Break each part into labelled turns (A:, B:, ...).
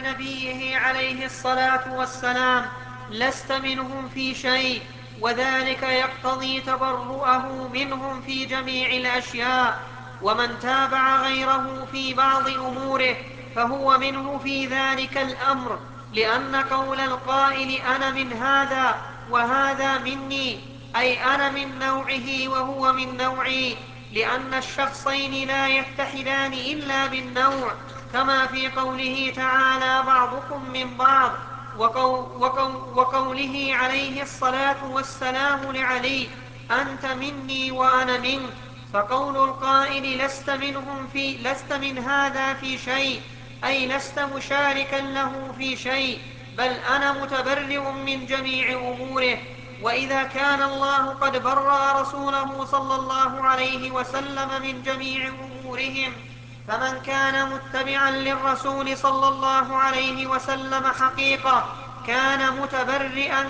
A: نبيه عليه الصلاة والسلام: لست منهم في شيء، وذلك يقتضي تبرؤه منهم في جميع الأشياء. ومن تابع غيره في بعض أموره فهو منه في ذلك الأمر، لأن قول القائل أنا من هذا وهذا مني، أي أنا من نوعه وهو من نوعي، لأن الشخصين لا يتحدان إلا بالنوع، كما في قوله تعالى: بعضكم من بعض، وقوله عليه الصلاة والسلام لعلي: أنت مني وأنا منك. فقول القائل لست من هذا في شيء، أي لست مشاركا له في شيء، بل أنا متبرئ من جميع أموره. وإذا كان الله قد برأ رسوله صلى الله عليه وسلم من جميع أمورهم، فمن كان متبعا للرسول صلى الله عليه وسلم حقيقة كان متبرئا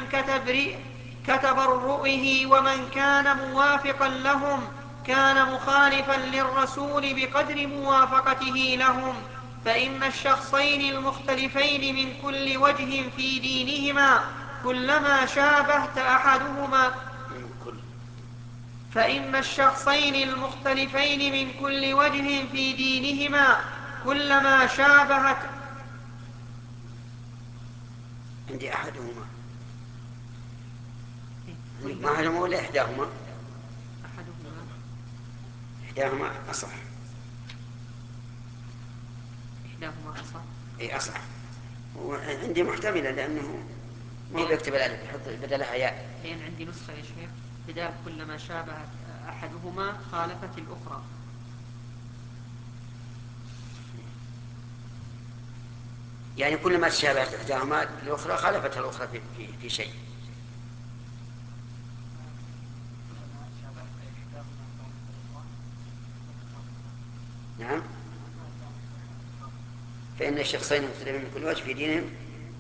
A: كتبرؤه، ومن كان موافقا لهم كان مخالفا للرسول بقدر موافقته لهم. فإن الشخصين المختلفين من كل وجه في دينهما كلما شابهت أحدهما فإن الشخصين المختلفين من كل وجه في دينهما كلما شابهت
B: عندي أحدهما أحدهما ولا إحداهما؟ إحداهما أصح.
A: إحداهما أصح.
B: أي أصح. عندي محتملة لأنه ما بيكتب الألف يحط بدلها ياء.
A: لأن عندي نسخة يا شيخ بدال كلما شابهت أحدهما خالفت الأخرى.
B: يعني كلما تشابهت إحداهما الأخرى خالفتها الأخرى في شيء. نعم. فإن الشخصين المختلفين من كل وجه في دينهم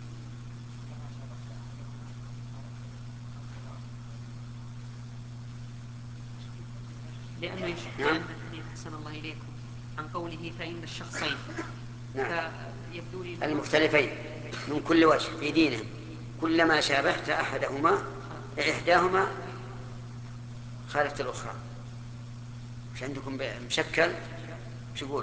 A: لأنه لأن الحديث أحسن الله إليكم عن قوله فإن الشخصين
B: يبدو لي المختلفين من كل وجه في دينهم كلما شابهت أحدهما إحداهما خالفت الأخرى. مش عندكم مشكل شو يقول؟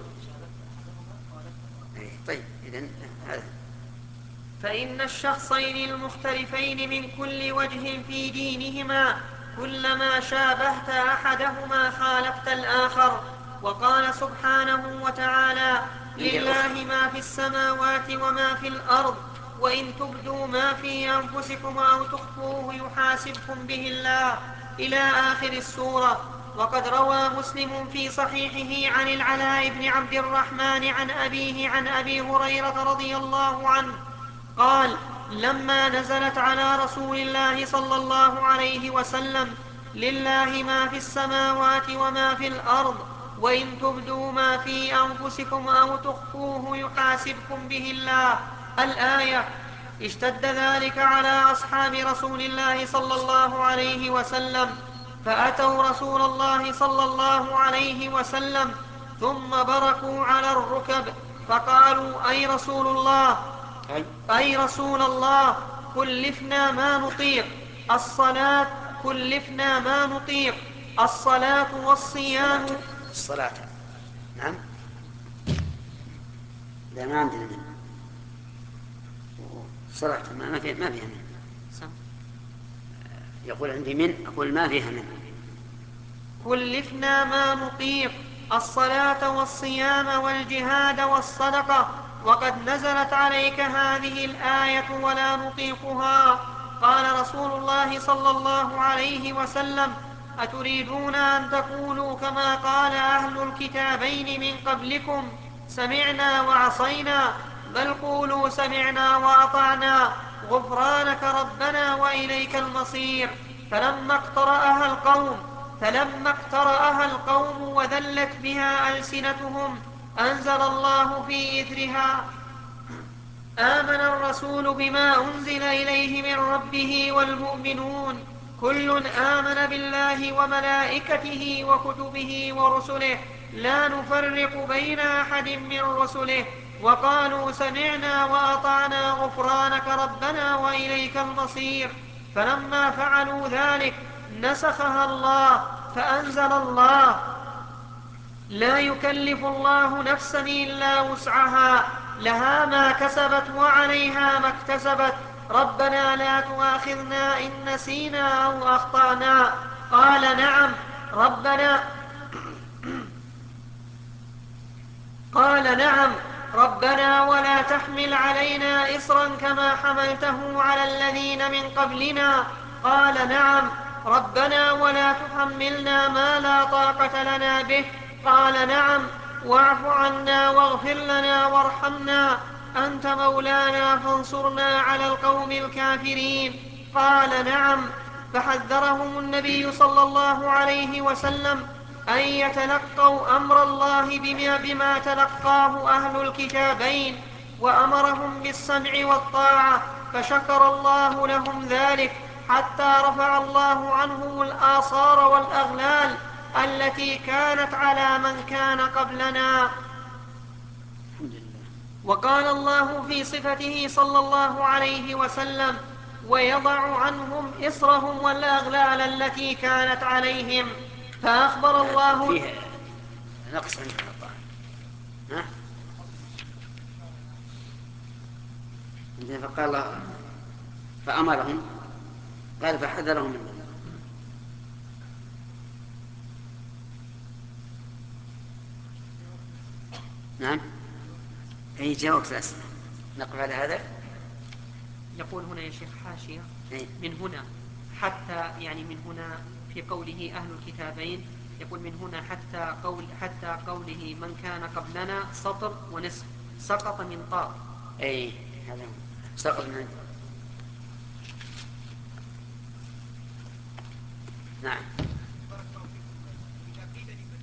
B: طيب إذن هذا
A: فإن الشخصين المختلفين من كل وجه في دينهما كلما شابهت أحدهما خالفت الآخر. وقال سبحانه وتعالى: لله ما في السماوات وما في الأرض، وإن تبدوا ما في أنفسكم أو تخفوه يحاسبكم به الله، إلى آخر السورة. وقد روى مسلم في صحيحه عن العلاء بن عبد الرحمن عن أبيه عن أبي هريرة رضي الله عنه قال: لما نزلت على رسول الله صلى الله عليه وسلم: لله ما في السماوات وما في الأرض، وإن تبدوا ما في أنفسكم أو تخفوه يحاسبكم به الله، الآية، اشتد ذلك على أصحاب رسول الله صلى الله عليه وسلم، فأتوا رسول الله صلى الله عليه وسلم ثم بركوا على الركب فقالوا: أي رسول الله كلفنا ما نطيق الصلاة والصيام.
B: الصلاة. نعم. لا ما عندنا من الصلاة ما فيها من. يقول عندي من أقول ما فيها من.
A: كلفنا ما نطيق الصلاة والصيام والجهاد والصدقة، وقد نزلت عليك هذه الآية ولا نطيقها. قال رسول الله صلى الله عليه وسلم: أتريدون أن تقولوا كما قال أهل الكتابين من قبلكم: سمعنا وعصينا؟ بل قولوا سمعنا وأطعنا غفرانك ربنا وإليك المصير. فلما اقترأها القوم وذلت بها ألسنتهم أنزل الله في إثرها: آمن الرسول بما أنزل إليه من ربه والمؤمنون كل آمن بالله وملائكته وكتبه ورسله لا نفرق بين أحد من رسله وقالوا سمعنا وأطعنا غفرانك ربنا وإليك المصير. فلما فعلوا ذلك نسخها الله فأنزل الله: لا يكلف الله نفسا إلا وسعها، لها ما كسبت وعليها ما اكتسبت، ربنا لا تؤاخذنا إن نسينا أو أخطأنا. قال نعم ربنا ولا تحمل علينا إصرا كما حملته على الذين من قبلنا. قال نعم ربنا ولا تحملنا ما لا طاقة لنا به. قال نعم واعف عنا واغفر لنا وارحمنا أنت مولانا فانصرنا على القوم الكافرين. قال نعم. فحذرهم النبي صلى الله عليه وسلم أن يتلقوا أمر الله بما تلقاه أهل الكتابين، وأمرهم بالسمع والطاعة، فشكر الله لهم ذلك حتى رفع الله عنهم الآصار والأغلال التي كانت على من كان قبلنا. وقال الله في صفته صلى الله عليه وسلم: ويضع عنهم إصرهم والأغلال التي كانت عليهم. فأخبر الله
B: فيه نقص عند الطاعة. فقال الله فأمرهم، قال فحذرهم منه. نعم أي جاوب ثلاثة. نقف على هذا.
A: يقول هنا يا شيخ حاشية: من هنا حتى، يعني من هنا في قوله أهل الكتابين، يقول من هنا حتى قوله من كان قبلنا سطر ونصف، سقط من طاء.
B: أي هذا سقط من. نعم.